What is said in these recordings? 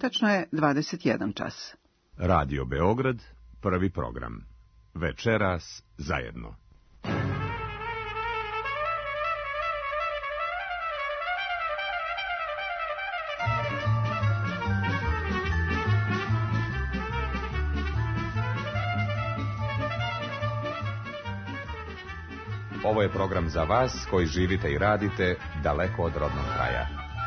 Tačno je 21 čas. Radio Beograd, prvi program. Večeras zajedno. Ovo je program za vas koji živite i radite daleko od rodnog kraja.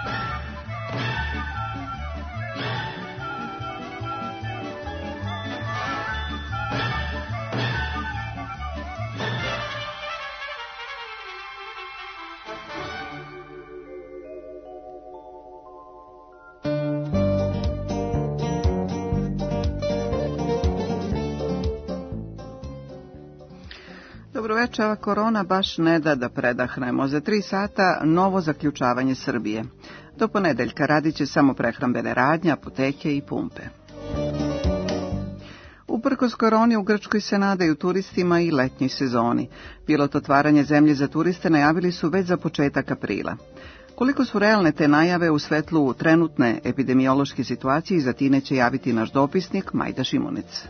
Ova korona baš ne da predahnemo. Za 3 sata novo zaključavanje Srbije. Do ponedeljka radit će samo prehrambene radnje, apoteke i pumpe. Uprkos koroni u Grčkoj se nadaju turistima i letnjoj sezoni. Pilot otvaranje zemlje za turiste najavili su već za početak aprila. Koliko su realne te najave u svetlu trenutne epidemiološke situacije, za time će javiti naš dopisnik Majda Šimunec.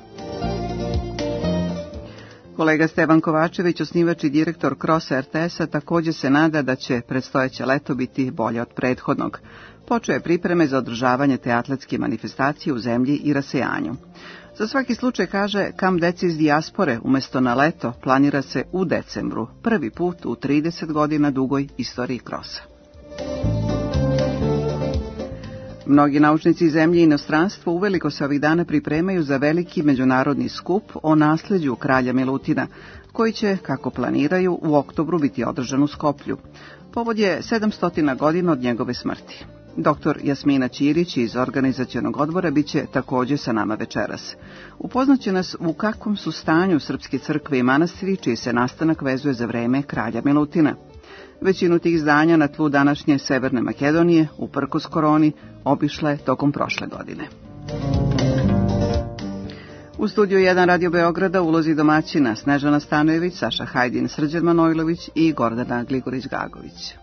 Kolega Stevan Kovačević, osnivač i direktor Krosa RTS-a, također se nada da će predstojeće leto biti bolje od prethodnog. Počeo je pripreme za održavanje te atletske manifestacije u zemlji i rasejanju. Za svaki slučaj, kaže, kamp dece iz dijaspore umjesto na leto planira se u decembru, prvi put u 30 godina dugoj istoriji Krosa. Mnogi naučnici zemlje i inostranstva uveliko se ovih dana pripremaju za veliki međunarodni skup o nasljeđu kralja Milutina, koji će, kako planiraju, u oktobru biti održan u Skoplju. Povod je 700 godina od njegove smrti. Dr. Jasmina Ćirić iz organizacionog odbora bit će također sa nama večeras. Upoznaće nas u kakvom su stanju srpske crkve i manastiri, čiji se nastanak vezuje za vreme kralja Milutina. Većinu tih zdanja na tlu današnje Severne Makedonije, uprkos koroni, obišla je tokom prošle godine. U studiju 1 Radio Beograda ulozi domaćina Snežana Stanojević, Saša Hajdin, Srđan Manojlović i Gordana Gligorić-Gagović.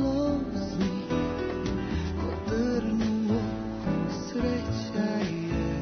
Sreća je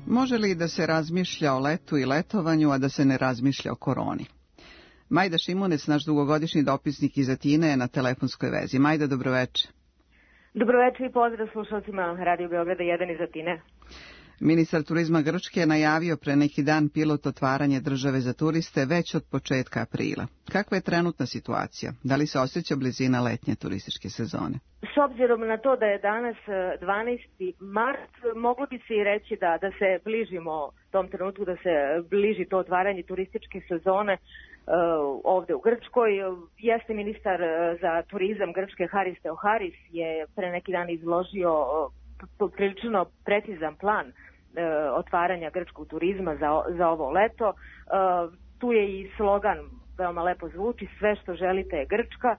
Može li da se razmišlja o letu i letovanju, a da se ne razmišlja o koroni? Majda Šimunec, naš dugogodišnji dopisnik iz Atine, je na telefonskoj vezi. Majda, dobroveče. Dobroveče i pozdrav slušalcima Radio Beograda 1 iz Atine. Ministar turizma Grčke je najavio pre neki dan pilot otvaranje države za turiste već od početka aprila. Kakva je trenutna situacija? Da li se osjeća blizina letnje turističke sezone? S obzirom na to da je danas 12. mart, moglo bi se i reći da se bližimo tom trenutku, da se bliži to otvaranje turističke sezone ovde u Grčkoj. Jeste ministar za turizam Grčke Haris Theoharis je pre neki dan izložio prilično precizan plan otvaranja grčkog turizma za ovo leto. Tu je i slogan, veoma lepo zvuči, sve što želite je Grčka.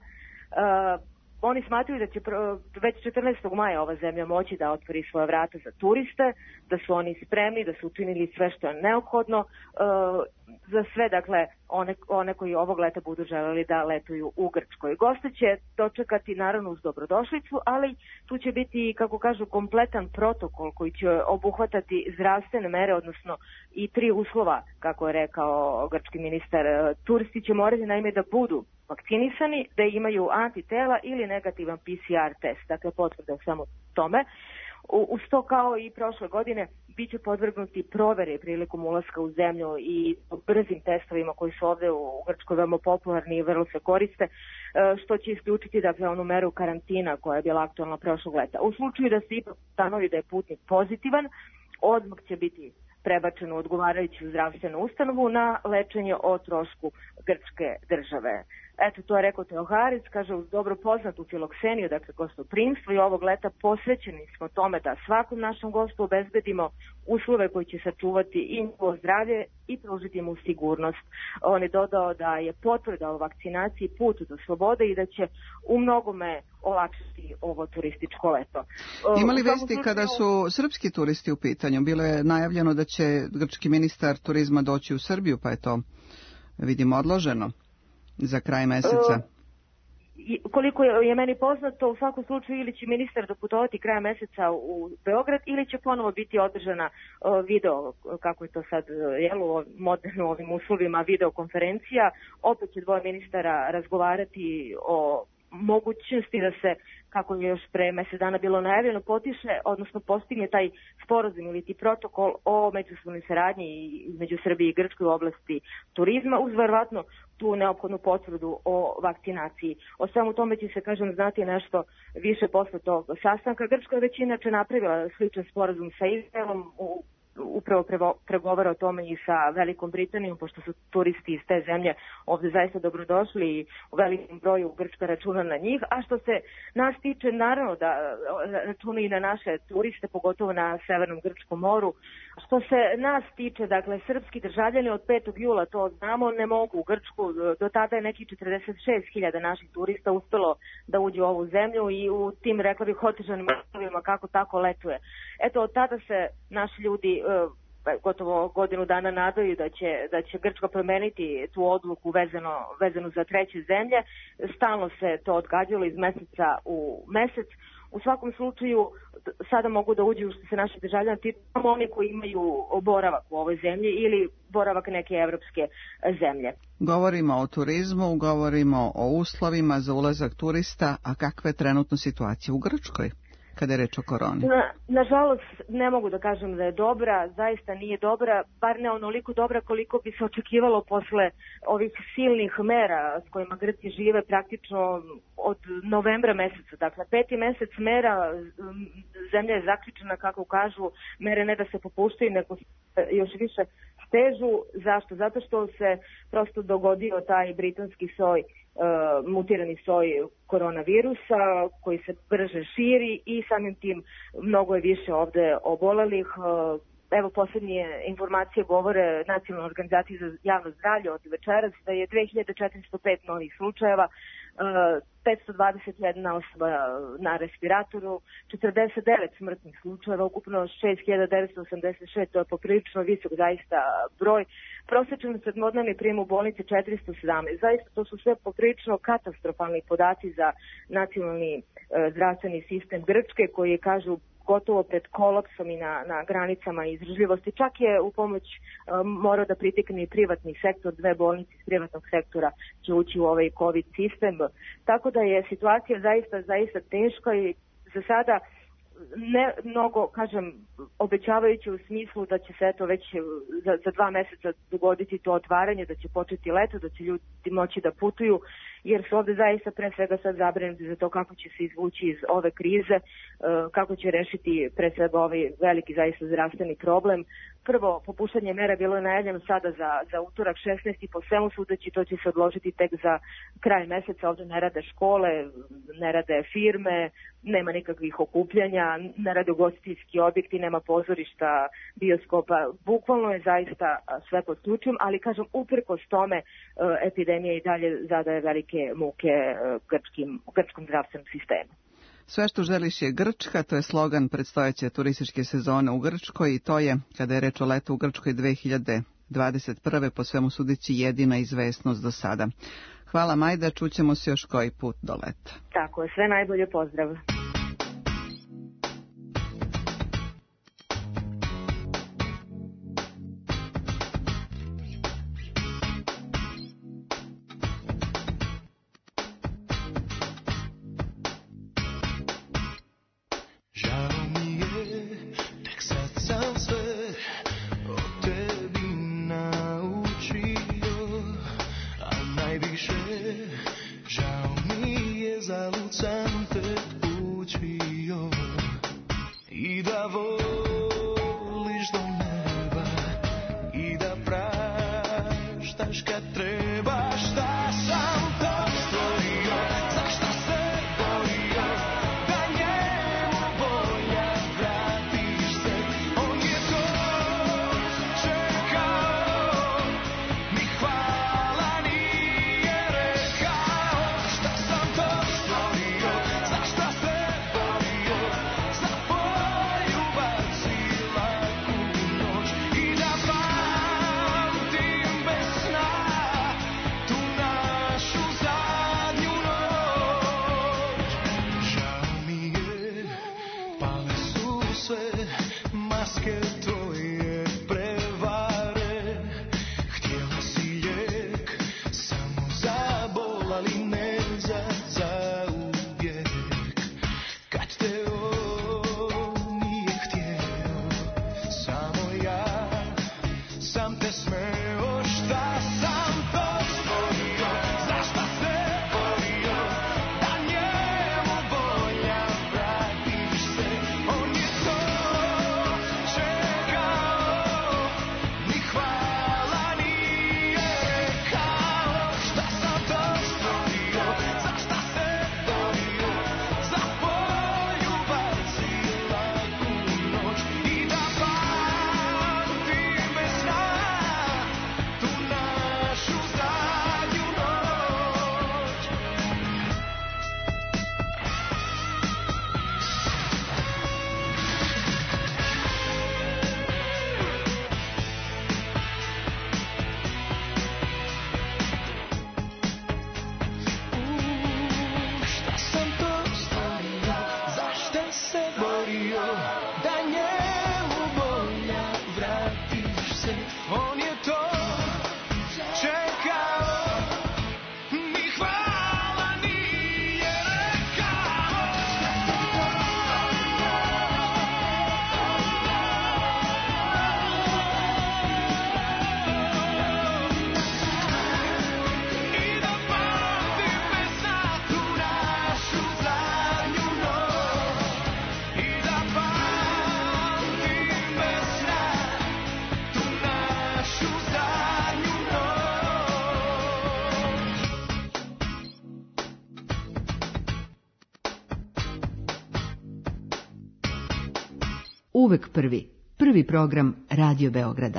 Oni smatruju da će već 14. maja ova zemlja moći da otvori svoje vrata za turiste, da su oni spremni, da su učinili sve što je neophodno za sve, dakle, one koji ovog leta budu želeli da letuju u Grčkoj. Goste će dočekati naravno uz dobrodošlicu, ali tu će biti, kako kažu, kompletan protokol koji će obuhvatati zdravstvene mere, odnosno i 3 uslova, kako je rekao grčki ministar. Turisti će morati naime da budu vakcinisani, da imaju antitela ili negativan PCR test, dakle potvrda u samo tome. Uz to, kao i prošle godine, bit će podvrgnuti provere prilikom ulaska u zemlju i brzim testovima koji su ovde u Grčkoj veoma popularni i vrlo se koriste, što će isključiti, dakle, onu meru karantina koja je bila aktualna prošlog leta. U slučaju da se ipak stanovi da je putnik pozitivan, odmah će biti prebačen u odgovarajuću zdravstvenu ustanovu na lečenje o trošku grčke države. Eto, to je rekao Theoharis, kaže, uz dobro poznatu filokseniju, dakle gostoprimstvo, i ovog leta posvećeni smo tome da svakom našem gostu obezbedimo uslove koji će sačuvati i njihovo zdravlje i pružiti mu sigurnost. On je dodao da je potvrda o vakcinaciji put do slobode i da će u mnogome olakšati ovo turističko leto. Ima li vesti kada su srpski turisti u pitanju? Bilo je najavljeno da će grčki ministar turizma doći u Srbiju, pa je to, vidimo, odloženo za kraj meseca. Koliko je meni poznato, u svakom slučaju ili će ministar doputovati kraja meseca u Beograd ili će ponovo biti održana video, kako je to sad moderno ovim uslovima, videokonferencija. Opet će 2 ministara razgovarati o mogućnosti da se, kako je još pre mesec dana bilo najavljeno, potiše, odnosno postigne taj sporazum ili ti protokol o međusobnoj saradnji između Srbije i Grčke u oblasti turizma, uz verovatno tu neophodnu potvrdu o vakcinaciji. O svemu tome će se, kažem, znati nešto više posle tog sastanka. Grčka je već inače napravila sličan sporazum sa Izraelom, upravo pregovara o tome i sa Velikom Britanijom, pošto su turisti iz te zemlje ovde zaista dobrodošli i u velikom broju Grčka računa na njih. A što se nas tiče, naravno da računa i na naše turiste, pogotovo na Severnom Grčkom moru. Što se nas tiče, dakle, srpski državljani od 5. jula, to znamo, ne mogu u Grčku. Do tada je nekih 46.000 naših turista uspelo da uđe u ovu zemlju i u tim, rekla bih, otežanim uslovima kako tako letuje. Eto, od tada se naši ljudi gotovo godinu dana nadaju da će Grčka promeniti tu odluku vezanu za treće zemlje. Stalno se to odgađalo iz meseca u mesec. U svakom slučaju, sada mogu da uđu, što se naši državljani tiču, samo oni koji imaju boravak u ovoj zemlji ili boravak neke evropske zemlje. Govorimo o turizmu, govorimo o uslovima za ulazak turista, a kakva je trenutno situacija u Grčkoj kada je reč o koroni? Nažalost, ne mogu da kažem da je dobra, zaista nije dobra, bar ne onoliko dobra koliko bi se očekivalo posle ovih silnih mera s kojima Grci žive praktično od novembra meseca. Dakle, 5. mesec mera, zemlja je zaključena, kako kažu, mere ne da se popuštaju, nego još više stežu. Zašto? Zato što se prosto dogodio taj britanski soj, mutirani soj koronavirusa koji se brže širi i samim tim mnogo je više ovde obolelih. Evo, poslednje informacije govore Nacionalne organizacije za javno zdravlje od večeras da je 2405 novih slučajeva, 521 osoba na respiratoru, 49 smrtnih slučajeva, ukupno 6986, to je poprilično visok zaista broj. Prosječan sedmodnevni prijem u bolnici 417. Zaista to su sve poprilično katastrofalni podaci za nacionalni zdravstveni sistem Grčke, koji je, kažu, gotovo pred kolapsom i na granicama izdržljivosti. Čak je u pomoć morao da pritekne i privatni sektor, 2 bolnice iz privatnog sektora će ući u ovaj COVID sistem. Tako da je situacija zaista teška i za sada ne mnogo, kažem, obećavajuće u smislu da će se eto već za 2 meseca dogoditi to otvaranje, da će početi leto, da će ljudi moći da putuju, jer su ovde zaista pre svega sad zabrinuti za to kako će se izvući iz ove krize, kako će rešiti pre svega ovaj veliki zaista zdravstveni problem. Prvo, popuštanje mera bilo je najavljeno sada za utorak 16. i po svemu sudeći to će se odložiti tek za kraj meseca. Ovde ne rade škole, ne rade firme, nema nikakvih okupljanja, ne rade ugostiteljski objekti, nema pozorišta, bioskopa. Bukvalno je zaista sve pod ključem, ali kažem, uprkos tome epidemija i dalje zadaje velike muke grčkom zdravstvenom sistemu. Sve što želiš je Grčka, to je slogan predstojeće turističke sezone u Grčkoj i to je, kada je reč o letu u Grčkoj 2021. po svemu sudeći jedina izvesnost do sada. Hvala Majda, čućemo se još koji put do leta. Tako je, sve najbolje, pozdrav. Uvek prvi. Prvi program Radio Beograda.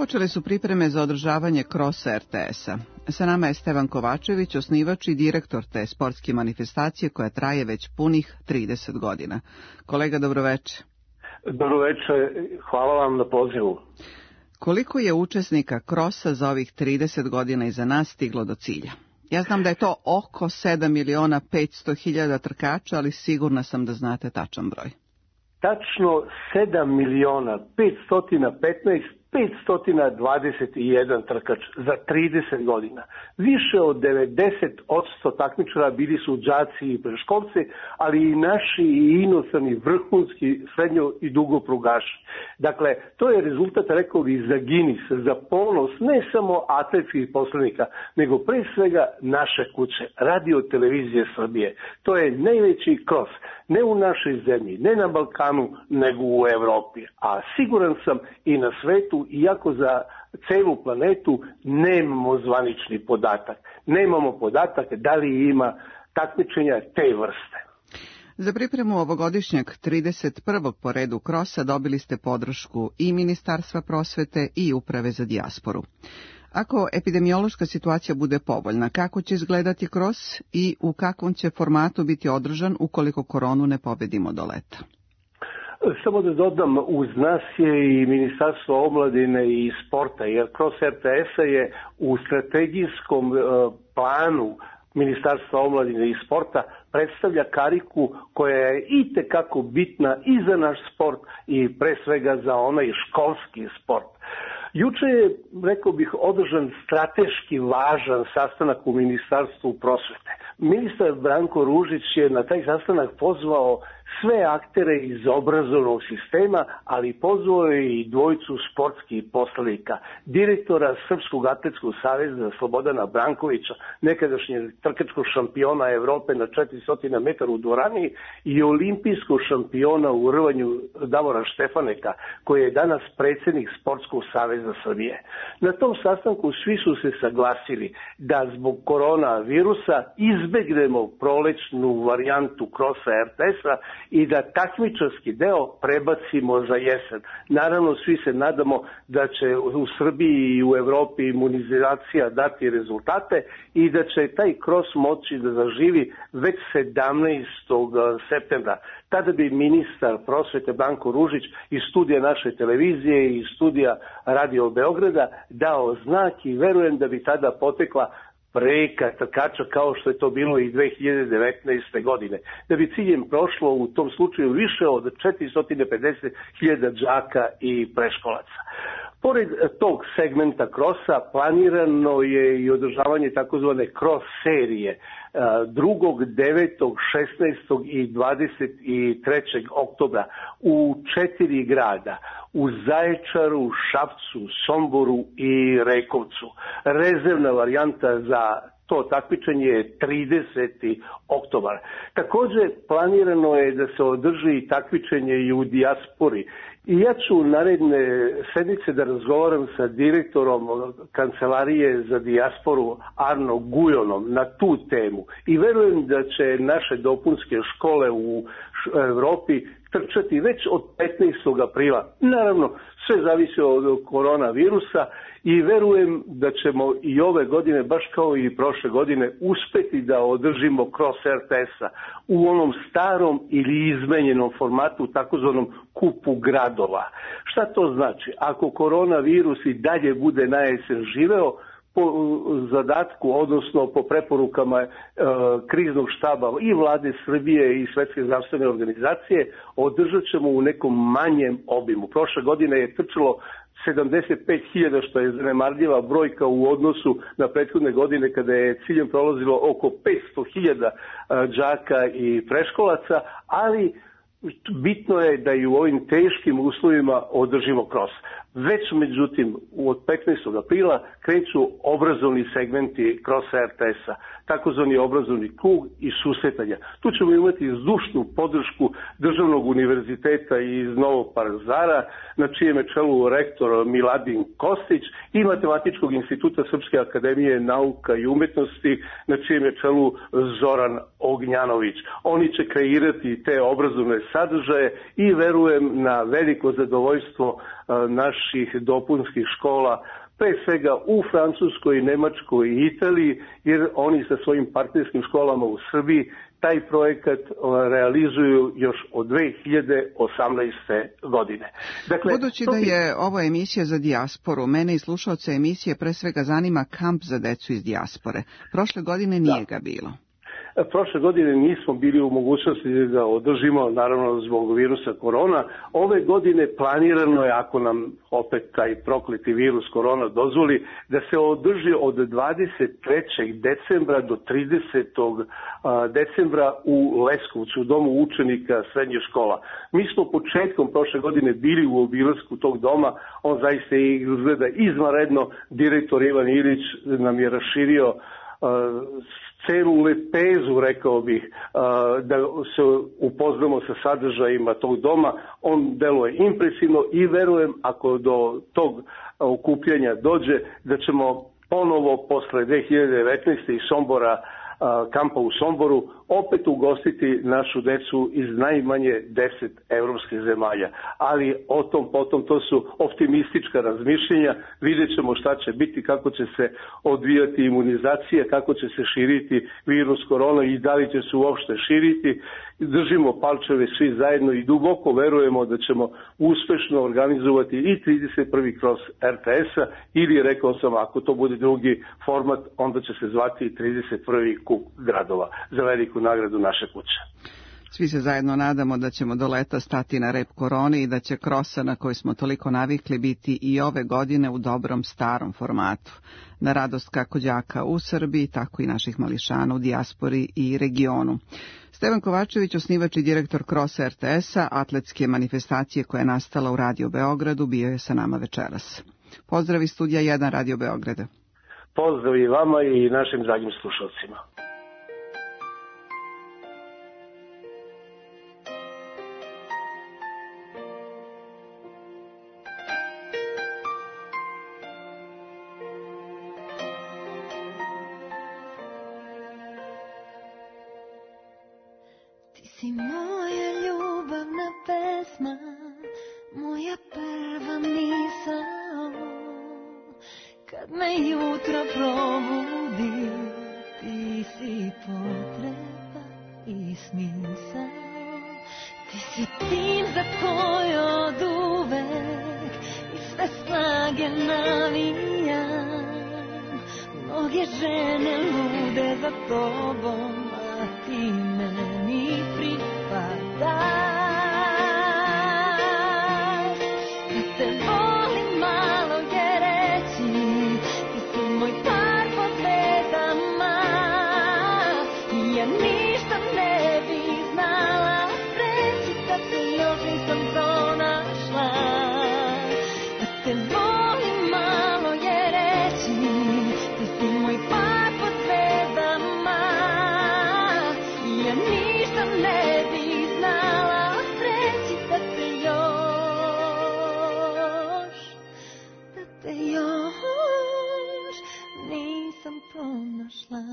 Započele su pripreme za održavanje krosa RTS-a. Sa nama je Stevan Kovačević, osnivač i direktor te sportske manifestacije koja traje već punih 30 godina. Kolega, dobroveče. Dobroveče, hvala vam na pozivu. Koliko je učesnika krosa za ovih 30 godina iza nas stiglo do cilja? Ja znam da je to oko 7.500.000 trkača, ali sigurna sam da znate tačan broj. Tačno 7.515.521 trkač za 30 godina. Više od 90% takmičara bili su đaci i preškolci, ali i naši i inostrani vrhunski srednjo i dugoprugaši. Dakle, to je rezultat, rekao bih, za Guinness, za ponos ne samo atletskih posrednika, nego pre svega naše kuće, Radio Televizije Srbije. To je najveći kros, ne u našoj zemlji, ne na Balkanu, nego u Evropi. A siguran sam i na svetu, iako za celu planetu nemamo zvanični podatak. Nemamo podatak da li ima takmičenja te vrste. Za pripremu ovogodišnjeg 31. po redu krosa dobili ste podršku i Ministarstva prosvete i Uprave za dijasporu. Ako epidemiološka situacija bude povoljna, kako će izgledati kros i u kakvom će formatu biti održan ukoliko koronu ne pobedimo do leta? Samo da dodam, uz nas je i Ministarstvo omladine i sporta, jer kroz RTS-a je u strategijskom planu Ministarstva omladine i sporta predstavlja kariku koja je itekako bitna i za naš sport i pre svega za onaj školski sport. Juče je, rekao bih, održan strateški važan sastanak u Ministarstvu prosvete. Ministar Branko Ružić je na taj sastanak pozvao sve aktere iz obrazovnog sistema, ali pozvao je i dvojicu sportskih poslanika, direktora Srpskog atletskog saveza Slobodana Brankovića, nekadašnjeg trkačkog šampiona Evrope na 400 metara u dvorani i olimpijskog šampiona u rvanju Davora Štefaneka, koji je danas predsjednik Sportskog saveza Srbije. Na tom sastanku svi su se saglasili da zbog koronavirusa izbegnemo prolećnu varijantu krosa RTS-a i da takmičarski deo prebacimo za jesen. Naravno, svi se nadamo da će u Srbiji i u Evropi imunizacija dati rezultate i da će taj kros moći da zaživi već 17. septembra. Tada bi ministar prosvete Branko Ružić iz studija naše televizije i iz studija Radio Beograda dao znak i verujem da bi tada potekla preka trkača kao što je to bilo i 2019. godine. Da bi ciljem prošlo u tom slučaju više od 450.000 đaka i preškolaca. Pored tog segmenta krosa planirano je i održavanje takozvane kros serije 2., 9., 16. i 23. oktobra u 4 grada, u Zaječaru, Šapcu, Somboru i Rekovcu. Rezervna varijanta za to takmičenje je 30. oktobar. Također planirano je da se održi takmičenje i u dijaspori. I ja ću naredne sedmice da razgovaram sa direktorom Kancelarije za dijasporu Arno Gujonom na tu temu. I verujem da će naše dopunske škole u Evropi trčati već od 15. aprila. Naravno, sve zavisi od koronavirusa i verujem da ćemo i ove godine, baš kao i prošle godine, uspeti da održimo kroz RTS-a u onom starom ili izmenjenom formatu, takozvanom kupu gradova. Šta to znači? Ako koronavirus i dalje bude na jesen živeo, po zadatku, odnosno po preporukama kriznog štaba i vlade Srbije i Svetske zdravstvene organizacije, održat ćemo u nekom manjem obimu. Prošle godine je trčalo 75.000, što je zanemarljiva brojka u odnosu na prethodne godine kada je ciljem prolazilo oko 500.000 đaka i preškolaca, ali bitno je da i u ovim teškim uslovima održimo kros. Već, međutim, od 15. aprila kreću obrazovni segmenti krosa RTS-a, takozvani obrazovni krug i susretanja. Tu ćemo imati zdušnu podršku Državnog univerziteta iz Novog Pazara, na čijem je čelu rektor Miladin Kostić, i Matematičkog instituta Srpske akademije nauka i umetnosti, na čijem je čelu Zoran Ognjanović. Oni će kreirati te obrazovne sadržaje i verujem na veliko zadovoljstvo naših dopunskih škola, pre svega u Francuskoj, Nemačkoj i Italiji, jer oni sa svojim partnerskim školama u Srbiji taj projekat realizuju još od 2018. godine. Dakle, budući da je ovo emisija za dijasporu, mene i slušaoce emisije pre svega zanima kamp za decu iz dijaspore. Prošle godine nije ga bilo. Prošle godine nismo bili u mogućnosti da održimo, naravno zbog virusa korona. Ove godine planirano je, ako nam opet taj prokleti virus korona dozvoli, da se održi od 23. decembra do 30. decembra u Leskovcu, u domu učenika srednjih škola. Mi smo početkom prošle godine bili u obilasku tog doma, on zaista izgleda izvanredno. Direktor Ivan Ilić nam je raširio celu lepezu, rekao bih, da se upoznamo sa sadržajima tog doma. On deluje impresivno i verujem, ako do tog okupljanja dođe, da ćemo ponovo posle 2019. iz Sombora, kampa u Somboru, opet ugostiti našu decu iz najmanje 10 evropskih zemalja. Ali o tom potom, to su optimistička razmišljenja, vidjet ćemo šta će biti, kako će se odvijati imunizacija, kako će se širiti virus korona i da li će se uopšte širiti. Držimo palčeve svi zajedno i duboko verujemo da ćemo uspešno organizovati i 31. kroz RTS-a ili, rekao sam, ako to bude drugi format, onda će se zvati i 31. kup gradova za veliku nagradu naše kuće. Svi se zajedno nadamo da ćemo do leta stati na rep korone i da će krosa na koju smo toliko navikli biti i ove godine u dobrom starom formatu. Na radost kako đaka u Srbiji, tako i naših mališana u dijaspori i regionu. Stevan Kovačević, osnivač i direktor Krosa RTS-a, atletske manifestacije koja je nastala u Radio Beogradu, bio je sa nama večeras. Pozdrav iz studija 1 Radio Beograda. Pozdrav i vama i našim dragim slušalcima. Ti si moja ljubavna pesma, moja prva misao. Kad me jutro probudi, ti si potreba i smisao. Ti si tim za koji oduvek i sve snage navijam. Mnoge žene lude za tobom, a ti meni pripadaš. Da te volim malo je reći, ti si moj par po zvezdama. Ja ništa ne bi znala reći da te još nisam pronašla. Da te volim malo je reći, ti si moj par po zvezdama. Ja ništa ne bi znala reći da te još nisam pronašla.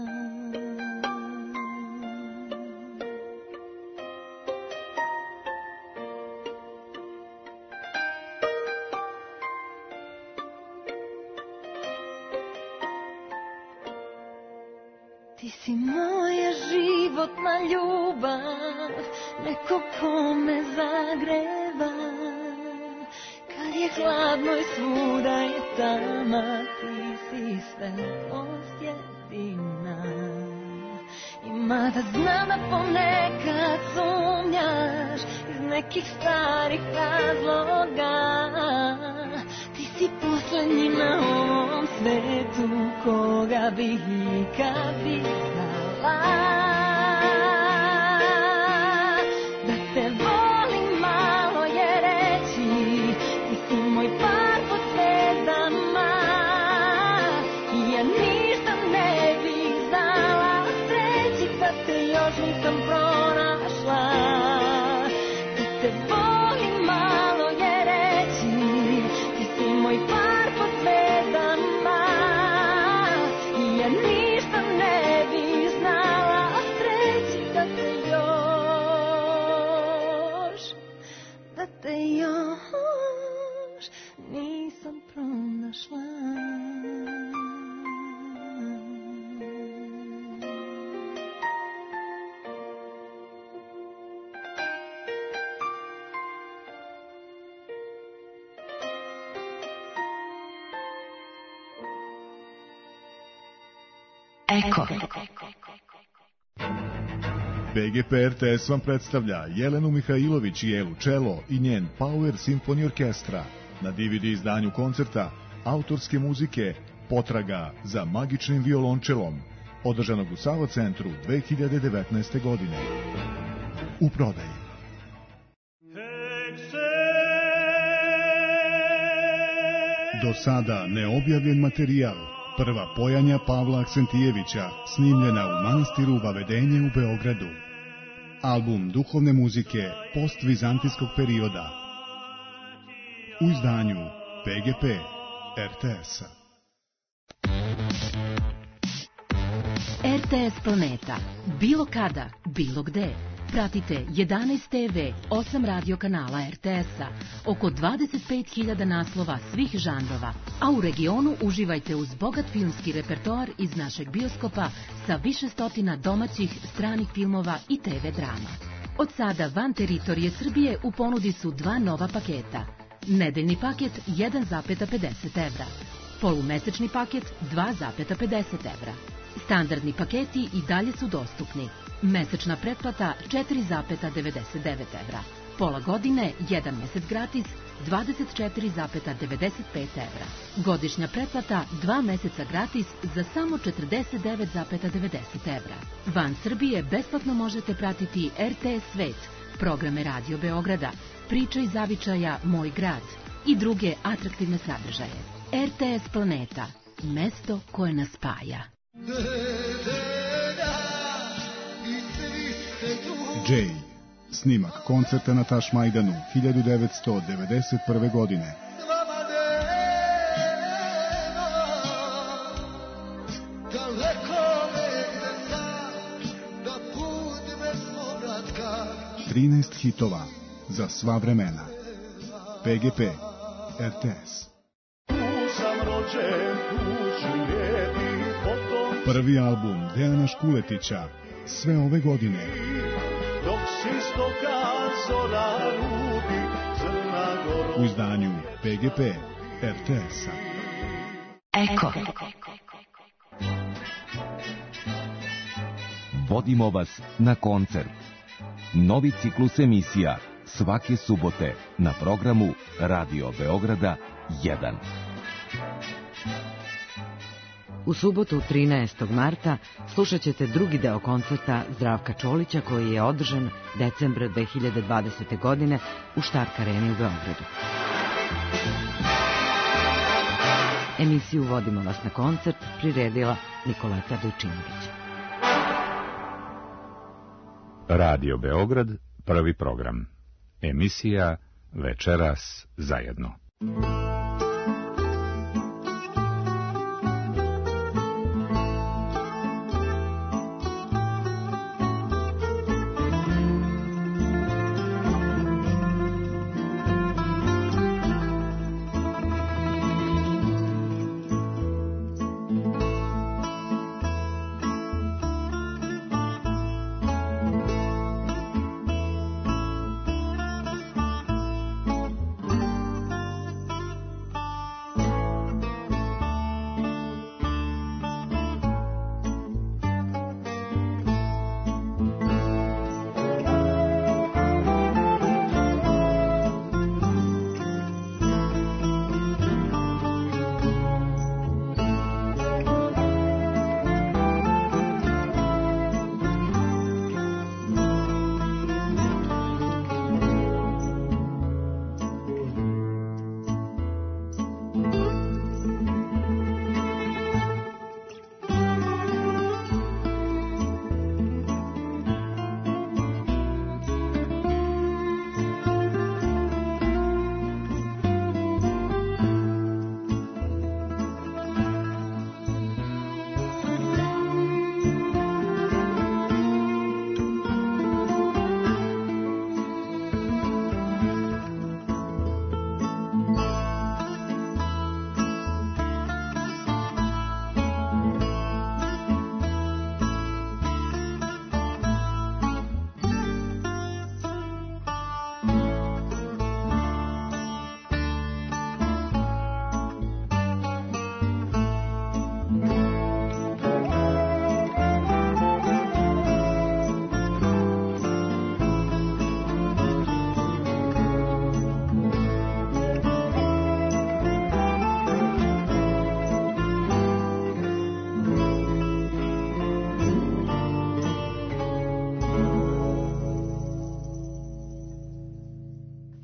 Ti si moja životna ljubav, neko ko me zagreva. Kad je hladno i svuda je tama, ti si svetlost jedina. I mada znam da ponekad sumnjaš iz nekih starih razloga, ti si poslednji na ovom svetu koga bih ikad videla. Da te volim malo je reći, ti si moj par po zvezdama. Ja ništa ne bih znala reći da te još nisam pronašla. Da te volim malo je reći, ti si moj par po zvezdama. Ja ništa ne bih znala da te još nisam pronašla. Eko. PGP RTS vam predstavlja Jelenu Mihajlović i Elu Čelo i njen Power Symphony Orkestra na DVD izdanju koncerta autorske muzike Potraga za magičnim violončelom, održanog u Sava centru 2019. godine. U prodaji. Do sada neobjavljen materijal. Prva pojanja Pavla Aksentijevića, snimljena u manastiru Vavedenje u Beogradu. Album duhovne muzike postvizantijskog perioda. U izdanju PGP RTS-a. RTS Planeta. Bilo kada, bilo gde. Pratite 11 TV, 8 radio kanala RTS-a, oko 25.000 naslova svih žanrova, a u regionu uživajte uz bogat filmski repertoar iz našeg bioskopa sa više stotina domaćih, stranih filmova i TV drama. Od sada van teritorije Srbije u ponudi su dva nova paketa. Nedeljni paket 1,50 evra, polumesečni paket 2,50 evra. Standardni paketi i dalje su dostupni. Mesečna pretplata 4,99 evra. Pola godine, 1 mesec gratis, 24,95 evra. Godišnja pretplata 2 meseca gratis za samo 49,90 evra. Van Srbije besplatno možete pratiti RTS Svet, programe Radio Beograda, Priče iz zavičaja Moj grad i druge atraktivne sadržaje. RTS Planeta, mesto koje nas spaja. Jay, snimak koncerta na Tašmajdanu 1991. godine. Trinaest hitova za sva vremena. PGP RTS. Prvi album Dejana Škuletića sve ove godine. U izdanju PGP RTS-a. Eko. Vodimo vas na koncert. Novi ciklus emisija svake subote na programu Radio Beograda 1. U subotu 13. marta slušat ćete drugi deo koncerta Zdravka Čolića koji je održan decembra 2020. godine u Štark areni u Beogradu. Emisiju Vodimo vas na koncert priredila Nikoleta Dojčinović. Radio Beograd, prvi program. Emisija Večeras zajedno.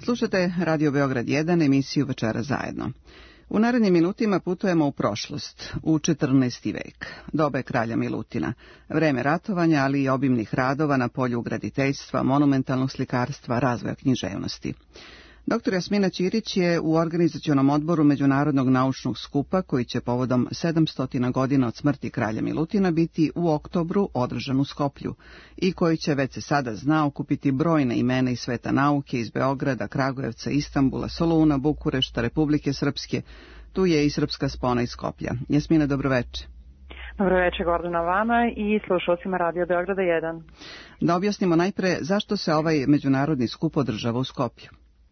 Slušate Radio Beograd 1, emisiju Večera zajedno. U narednim minutima putujemo u prošlost, u 14. vek, dobe kralja Milutina, vreme ratovanja, ali i obimnih radova na polju graditeljstva, monumentalnog slikarstva, razvoja književnosti. Dr. Jasmina Ćirić je u organizacionom odboru Međunarodnog naučnog skupa koji će povodom 700 godina od smrti kralja Milutina biti u oktobru održan u Skoplju i koji će, već se sada zna, okupiti brojne imena iz sveta nauke iz Beograda, Kragujevca, Istanbula, Soluna, Bukurešta, Republike Srpske. Tu je i srpska spona iz Skoplja. Jasmina, dobroveče. Dobroveče, Gordana, vama i slušalcima Radio Beograda 1. Da objasnimo najpre zašto se ovaj međunarodni skup održava u Skoplju.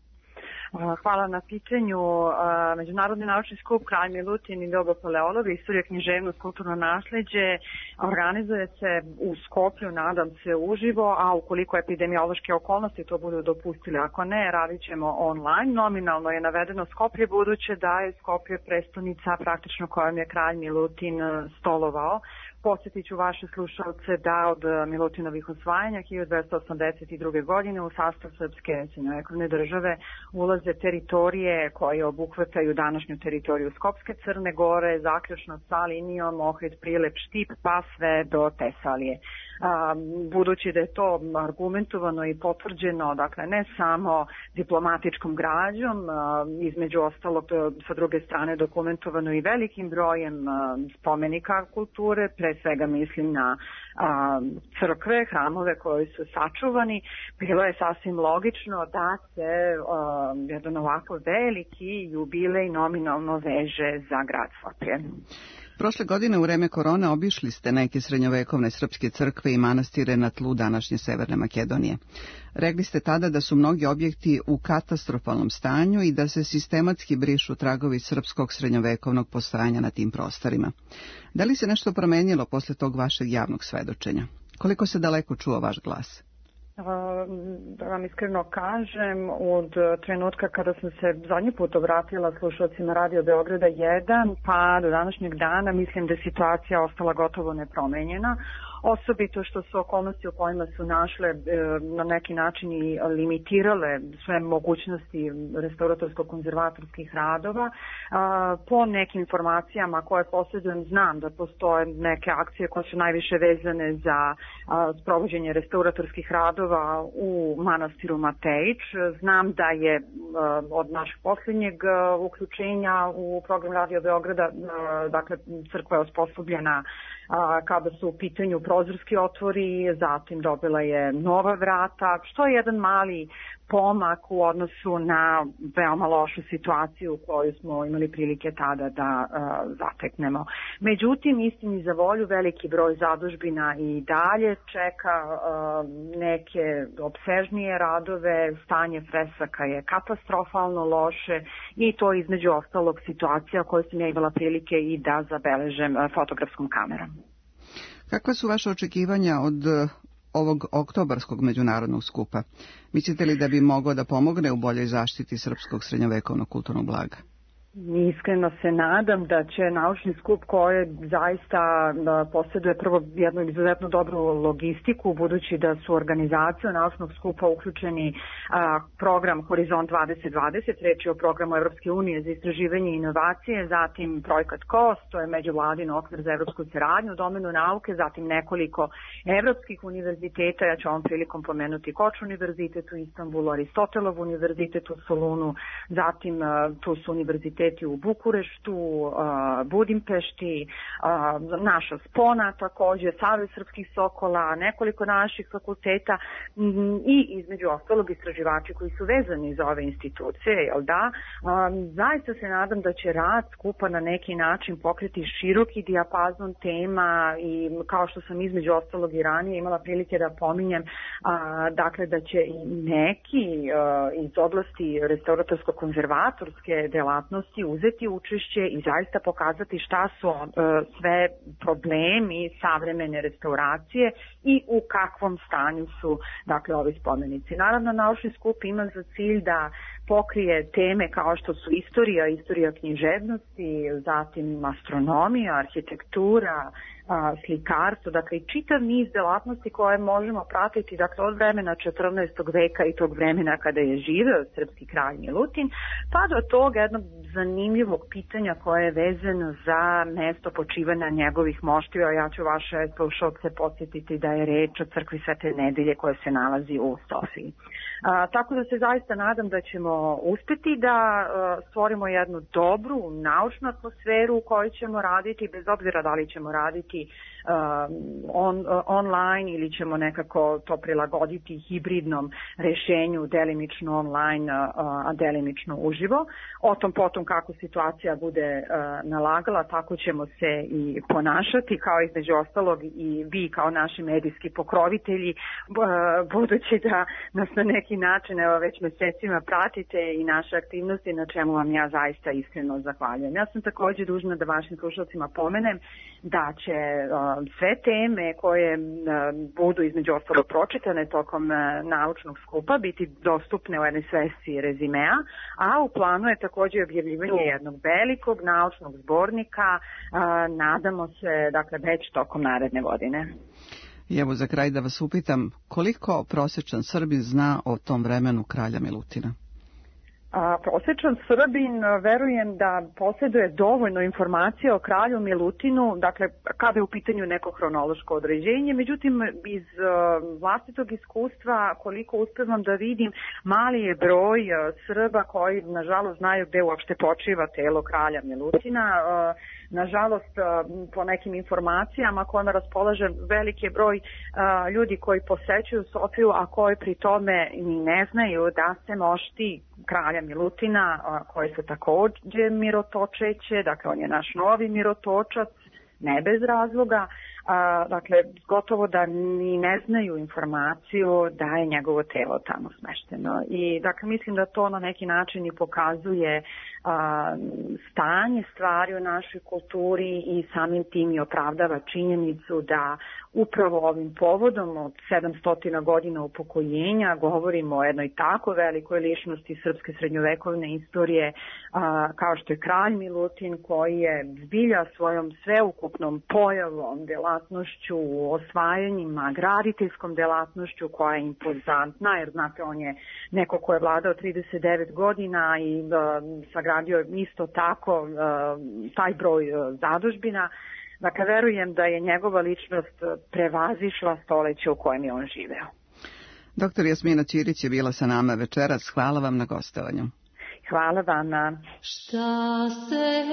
Hvala na pitanju. Međunarodni naučni skup Kralj Milutin i doba paleologa, istorija, književnost, kulturno nasleđe organizuje se u Skoplju, nadam se uživo, a ukoliko epidemiološke okolnosti to budu dopustili, ako ne, radit ćemo online. Nominalno je navedeno Skoplje, buduće da je Skoplje prestonica praktično kojom je Kralj Milutin stolovao. Podsjetit ću vaše slušalce da od Milutinovih osvajanja 1282. godine u sastav srpske srednjovekovne države ulaze teritorije koje obuhvataju današnju teritoriju Skopske, Crne Gore, zaključno sa linijom Ohrid, Prilep, Štip, pa sve do Tesalije. Budući da je to argumentovano i potvrđeno, dakle ne samo diplomatičkom građom, između ostalog sa druge strane dokumentovano i velikim brojem spomenika kulture, pre svega mislim na crkve, hramove koji su sačuvani, bilo je sasvim logično da se jedan ovako veliki jubilej nominalno veže za grad Skoplje. Prošle godine u vreme korone obišli ste neke srednjovekovne srpske crkve i manastire na tlu današnje Severne Makedonije. Rekli ste tada da su mnogi objekti u katastrofalnom stanju i da se sistematski brišu tragovi srpskog srednjovekovnog postojanja na tim prostorima. Da li se nešto promenilo posle tog vašeg javnog svedočenja? Koliko se daleko čuo vaš glas? Da vam iskreno kažem, od trenutka kada sam se zadnji put obratila slušalcima Radio Beograda 1 pa do današnjeg dana mislim da je situacija ostala gotovo nepromenjena. Osobito što su okolnosti u kojima su našle na neki način i limitirale sve mogućnosti restauratorsko-konzervatorskih radova. Po nekim informacijama koje posjedujem znam da postoje neke akcije koje su najviše vezane za sprovođenje restauratorskih radova u manastiru Matejić. Znam da je od našeg posljednjeg uključenja u program Radio Beograda, dakle crkva je osposobljena kada su u pitanju prozorski otvori, zatim dobila je nova vrata, što je jedan mali pomak u odnosu na veoma lošu situaciju koju smo imali prilike tada da zateknemo. Međutim, istini za volju, veliki broj zadužbina i dalje čeka neke opsežnije radove, stanje fresaka je katastrofalno loše i to između ostalog situacija koju sam ja imala prilike i da zabeležem fotografskom kamerom. Kakva su vaše očekivanja od ovog oktobarskog međunarodnog skupa? Mislite li da bi mogao da pomogne u boljoj zaštiti srpskog srednjovekovnog kulturnog blaga? Iskreno se nadam da će naučni skup koji zaista posjeduje prvo jednu izuzetno dobru logistiku, budući da su organizaciju naučnog skupa uključeni program Horizont 2020, reč je o programu Evropske unije za istraživanje i inovacije, zatim projekat KOS, to je međuvladin okvir za evropsku saradnju u domenu nauke, zatim nekoliko evropskih univerziteta, ja ću ovom prilikom pomenuti Koč univerzitet u Istanbulu, Aristotelov univerzitet u Solunu, zatim tu su univerziteti u Bukureštu, Budimpešti, naša spona također, Savez srpskih sokola, nekoliko naših fakulteta i između ostalog istraživači koji su vezani za ove institucije, jel da? Zaista se nadam da će rad skupa na neki način pokriti široki dijapazon tema i kao što sam između ostalog i ranije imala prilike da pominjem, dakle da će i neki iz oblasti restauratorsko-konzervatorske delatnosti uzeti učešće i zaista pokazati šta su sve problemi savremene restauracije i u kakvom stanju su dakle ovi spomenici. Naravno, naučni skup ima za cilj da pokrije teme kao što su istorija književnosti, zatim astronomija, arhitektura, slikarstvo, dakle i čitav niz delatnosti koje možemo pratiti, dakle od vremena 14. veka i tog vremena kada je živeo srpski kralj Milutin, pa do tog jednog zanimljivog pitanja koje je vezano za mesto počivanja njegovih moštiva. Ja ću vaše slušalce podsjetiti da je reč o crkvi Svete Nedelje koja se nalazi u Sofiji. Tako da se zaista nadam da ćemo uspeti da stvorimo jednu dobru naučnu atmosferu u kojoj ćemo raditi, bez obzira da li ćemo raditi online ili ćemo nekako to prilagoditi hibridnom rešenju, delimično online, a delimično uživo. O tom potom kako situacija bude nalagala, tako ćemo se i ponašati, kao između ostalog i vi kao naši medijski pokrovitelji, budući da nas na neki način već mesecima pratite i naše aktivnosti, na čemu vam ja zaista iskreno zahvaljujem. Ja sam također dužna da vašim slušalcima pomenem da će sve teme koje budu između ostalog pročitane tokom naučnog skupa biti dostupne u jednoj svesci rezimea, a u planu je također objavljivanje jednog velikog naučnog zbornika, nadamo se dakle već tokom naredne godine. I evo za kraj da vas upitam, koliko prosječan Srbin zna o tom vremenu kralja Milutina? Prosječan Srbin verujem da posjeduje dovoljno informacija o kralju Milutinu, dakle kada je u pitanju neko hronološko određenje, međutim iz vlastitog iskustva koliko uspevam da vidim, mali je broj Srba koji nažalost znaju gde uopšte počiva telo kralja Milutina. Nažalost, po nekim informacijama kojima raspolaže veliki broj ljudi koji posećuju Sofiju, a koji pri tome ni ne znaju da se mošti kralja Milutina, koji se također mirotočeće, dakle on je naš novi mirotočac, ne bez razloga, dakle gotovo da ni ne znaju informaciju da je njegovo telo tamo smešteno. I dakle mislim da to na neki način i pokazuje stanje stvari u našoj kulturi i samim tim i opravdava činjenicu da upravo ovim povodom od 700 godina upokojenja govorimo o jednoj tako velikoj ličnosti srpske srednjovekovne istorije kao što je kralj Milutin, koji je zbilja svojom sveukupnom pojavom, delatnošću, osvajanjima, graditeljskom delatnošću koja je impozantna, jer znate on je neko ko je vladao 39 godina i sagradio isto tako taj broj zadužbina. Dakle, verujem da je njegova ličnost prevazišla stoleće u kojem je on živeo. Doktor Jasmina Ćirić je bila sa nama večeras. Hvala vam na gostovanju. Hvala vama. Šta se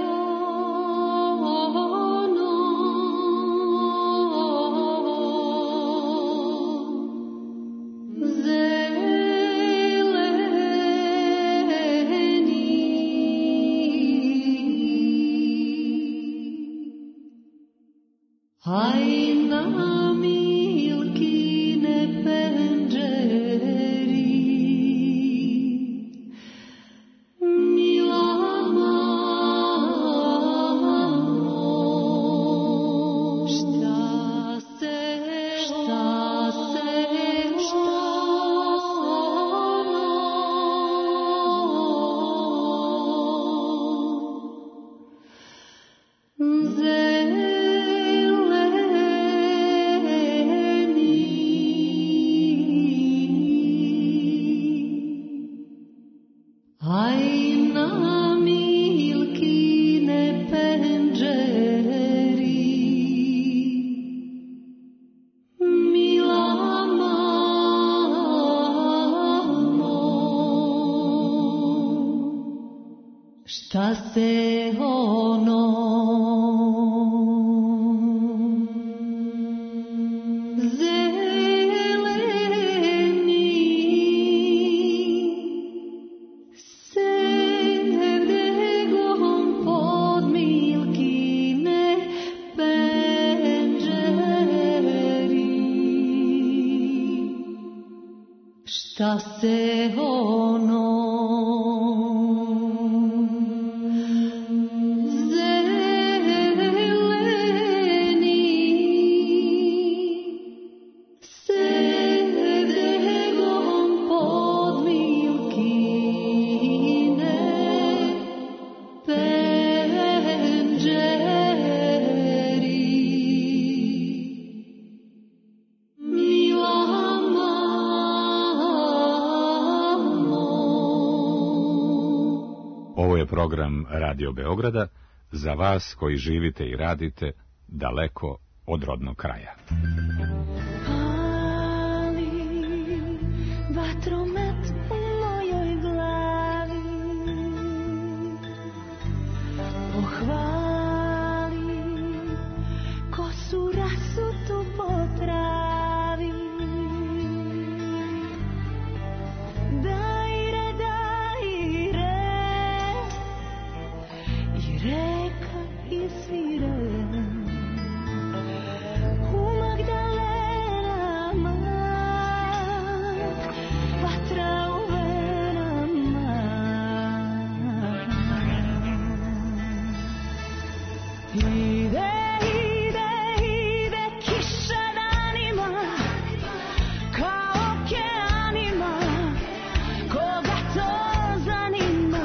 Ajna milkine penđeri, mila mamo, šta se ono zeleni sedegom pod milkine penđeri. Šta se ono zeleni je program Radio Beograda za vas koji živite i radite daleko od rodnog kraja. Pali vatromet u mojoj glavi, pohvali kosu rasutu po travi. Dajre, dajre, i reka i siren, u Magdalenama, vatra u venama. Ide, ide, ide kiša danima, kao okeanima, koga to zanima.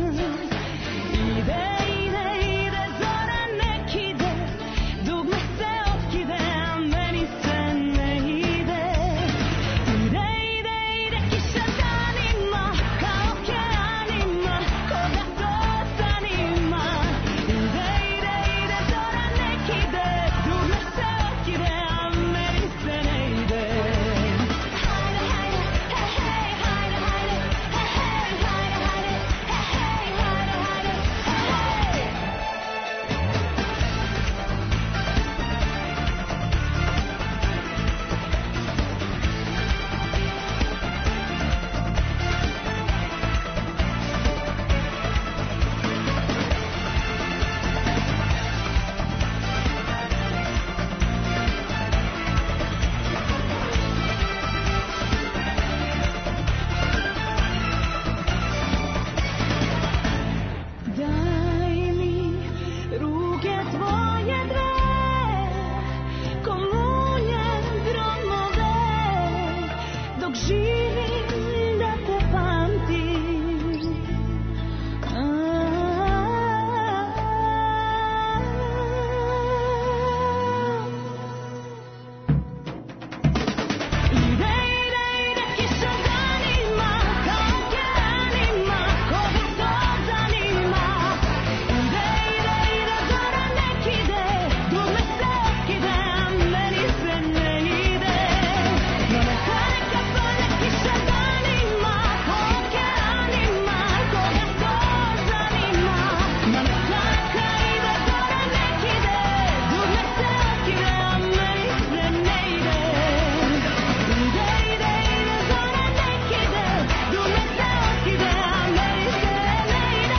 Ide, ide, ide, zora nek ide, dugme se otkide, a meni se ne ide. Ide, ide, ide kiša danima, kao okeanima, koga to zanima. Ide, ide, ide, zora nek ide, dugme se otkide, a meni se ne ide. Hajde, hajde, hej, hej, hajde, hajde, hej, hej, hajde, hajde, hej, hej, hajde, hajde, hej. Daj mi ruke tvoje dve, ko munje gromove, dok živim da te pamtim. Ide, ide, ide kiša danima, kao okeanima, koga to zanima. Ide, ide, ide, zora nek ide, dugme se otkide, a meni se ne ide. No neka, neka pada kiša danima, kao okeanima, koga to zanima. No neka, neka ide, zora nek ide, dugme se otkide, a meni se ne ide. Ide, ide, ide, zora nek ide, dugme se otkide, a meni se ne ide.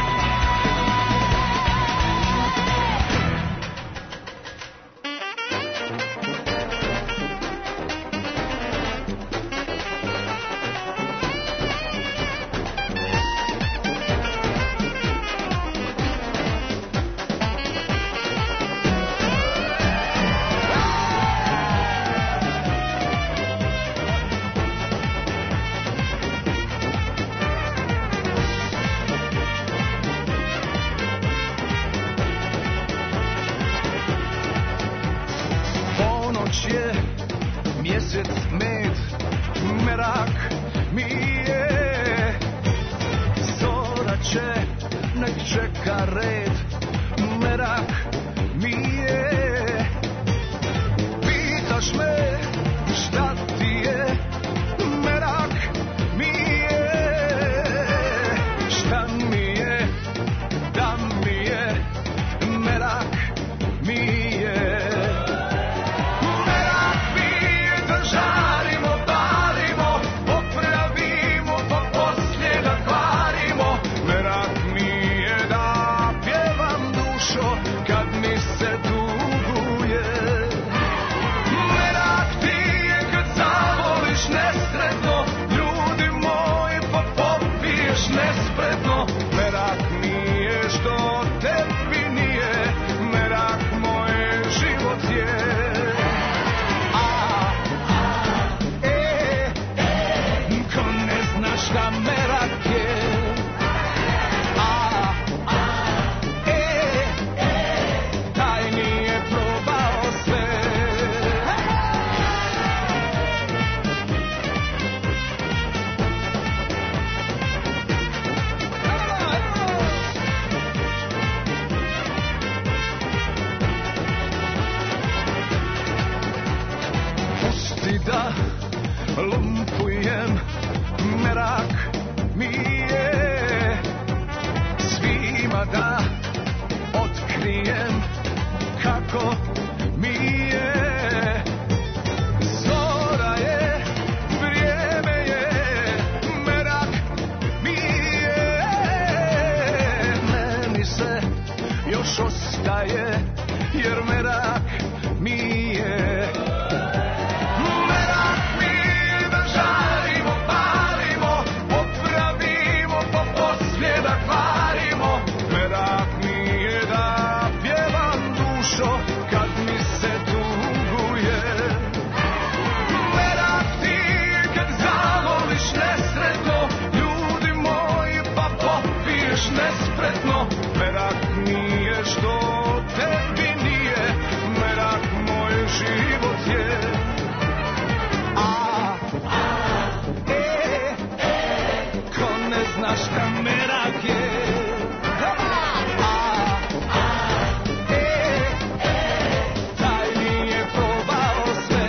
Ponoć je, mjesec med, merak mi je. Zora će, nek čeka red, merak mi je. Pitaš me šta ti je, merak mi je. Šta mi je, da mi je, merak mi je. Merak mi je da žarimo, palimo, popravimo, pa poslije da kvarimo. Merak mi je da pjevamo. traje, jer merak mi je. Merak mi je da žarimo, palimo, popravimo, pa poslije da kvarimo. Merak mi je da pjevam dušo kad mi se tuguje. Merak ti je kad zavoliš nesretno, ljudi moji, pa popiješ nespretno. Merak mi je što tebi nije, merak moj život je. Ko ne zna šta merak je. Taj nije probao sve.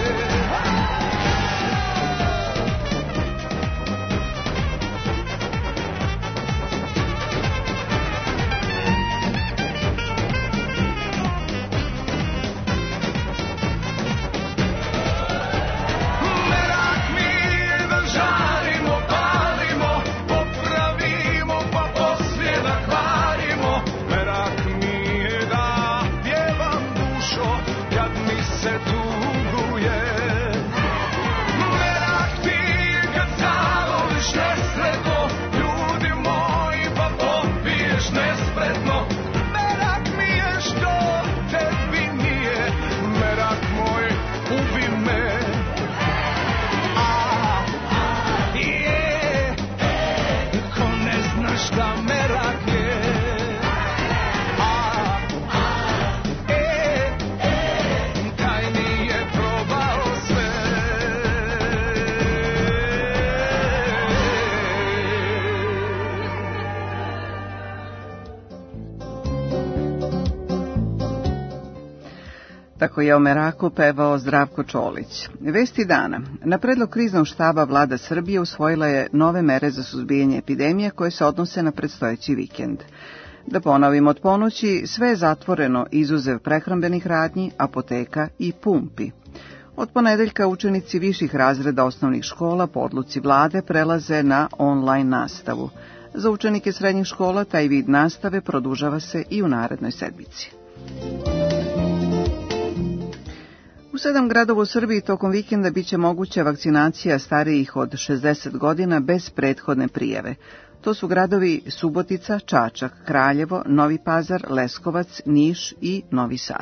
Merak mi je da žarimo, palimo, popravimo, pa poslije da kvarimo. Merak mi je da pjevam dušo kad mi se tuguje. Merak ti je kad zavoliš nesretno, ljudi moji, pa popiješ nespretno. Merak mi je što tebi nije, merak moj, ubi me. Ko ne zna šta merak je. Taj nije probao sve. Tako je o meraku pevao Zdravko Čolić. Vesti dana. Na predlog kriznog štaba vlada Srbije usvojila je nove mere za suzbijanje epidemije koje se odnose na predstojeći vikend. Da ponovimo, od ponoći sve je zatvoreno izuzev prehrambenih radnji, apoteka i pumpi. Od ponedeljka učenici viših razreda osnovnih škola po odluci vlade prelaze na online nastavu. Za učenike srednjih škola taj vid nastave produžava se i u narednoj sedmici. U 7 gradova u Srbiji tokom vikenda biće moguća vakcinacija starijih od 60 godina bez prethodne prijave. To su gradovi Subotica, Čačak, Kraljevo, Novi Pazar, Leskovac, Niš i Novi Sad.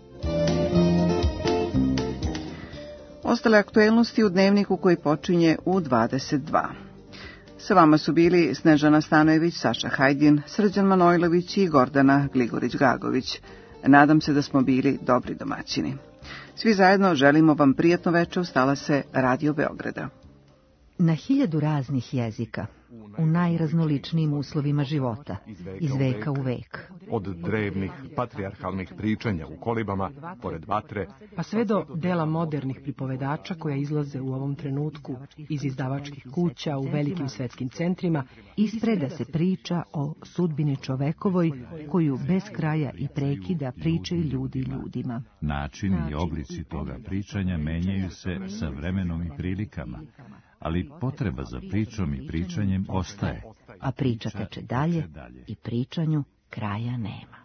Ostale aktuelnosti u dnevniku koji počinje u 22. Sa vama su bili Snežana Stanojević, Saša Hajdin, Srđan Manojlović i Gordana Gligorić-Gagović. Nadam se da smo bili dobri domaćini. Svi zajedno želimo vam prijatno večer. Stala se Radio Beograda. Na 1000 raznih jezika, u najraznoličnijim uslovima života, iz veka u vek. Od drevnih patrijarhalnih pričanja u kolibama, pored vatre, pa sve do dela modernih pripovedača koja izlaze u ovom trenutku iz izdavačkih kuća u velikim svetskim centrima, ispreda se priča o sudbini čovekovoj koju bez kraja i prekida pričaju ljudi ljudima. Načini i oblici toga pričanja menjaju se sa vremenom i prilikama, ali potreba za pričom i pričanjem ostaje. A priča teče dalje i pričanju kraja nema.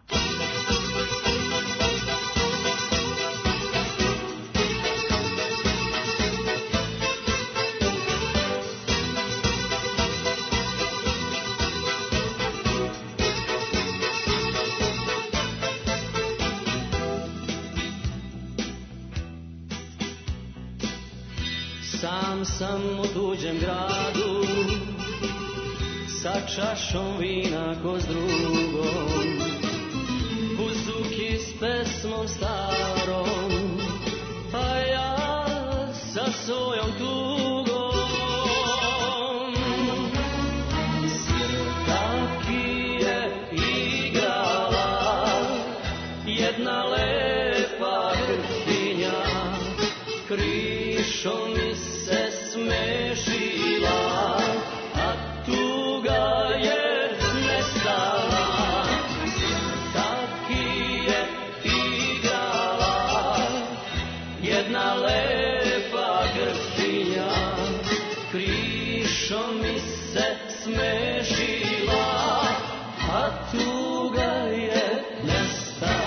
Sam sam u tuđem gradu, sa čašom vina ko s drugom, buzuki s pesmom starom, a ja sa svojom tugom. Srtaki je igrala jedna lepa krfinja, krišom mi se smešila, a tuga je nestala. Srtaki je igrala jedna lepa krfinja, krišom mi se smešila, a tuga je nestala.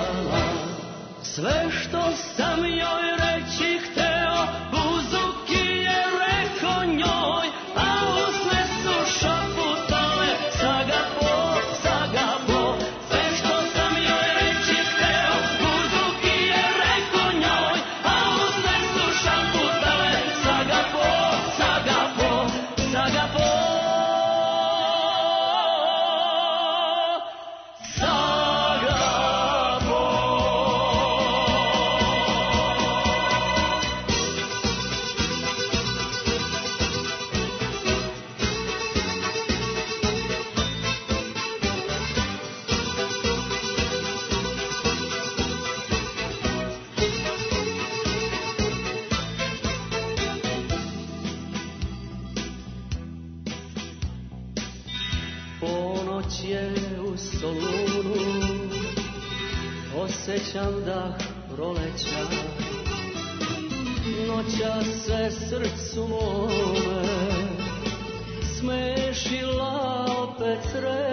noć je u Solunu, osjećam dah proleća. Noća se srcu mome smešila opet sreća.